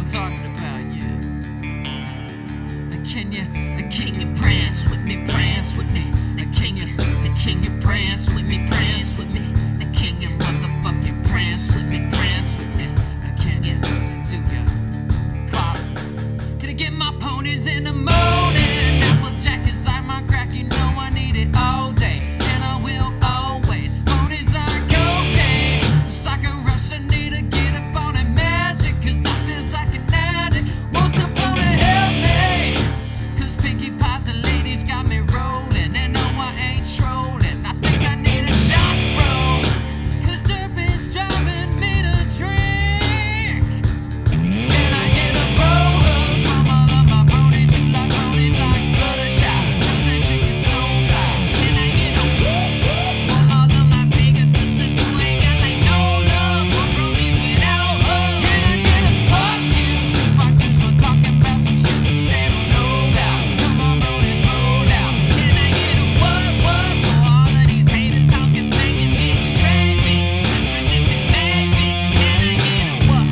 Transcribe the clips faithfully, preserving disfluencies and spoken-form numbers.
I'm talking about, yeah. Can you, can you prance with me, prance with me? Can you, can you prance with me, prance with me? Can you motherfucking prance with me, prance with me? Can you, do ya pop? Can I get my ponies in the morning? Applejack is like my crack, you know I need it all day, and I will always. Ponies are cocaine, it's like a rush, I need to get up on that magic, cause I feel like an addict. Won't some pony help me? Cause Pinkie Pies and ladies got me rolling, and no, I ain't trolling. I think I need a shot, bro, cause Derby's driving me to drink. Can I get a roller from all of my ponies who like ponies like Fluttershy? The chicken so fly. Can I get a whoop whoop from all of my bigger sisters who ain't got like no love for bronies without her? Can I get a fuck you? Two foxes were talking about some shit that they don't know about. Come on, bronies, roll out. Can I get a what what for all of these haters talking slang is getting trendy? This friendship is magic. Can I get a what?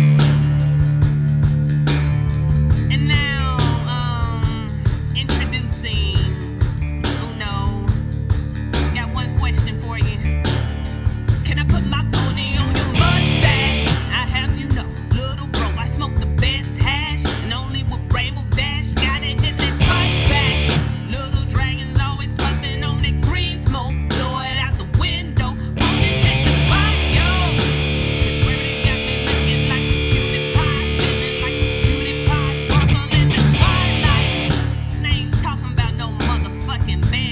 And now, um, introducing Uno. Got one question for you. Can I put my pony on your mustache? I have you know, little bro, I smoke the best hash, and only with Rainbow Dash. Gotta hit that spike back. Little dragon's always puffing on that green smoke. Blow it out the window. Ponies hit the spot, yo. This remedy got me looking like a cutie pie, feeling like a cutie pie, sparkle in the twilight. And I ain't talking about no motherfucking man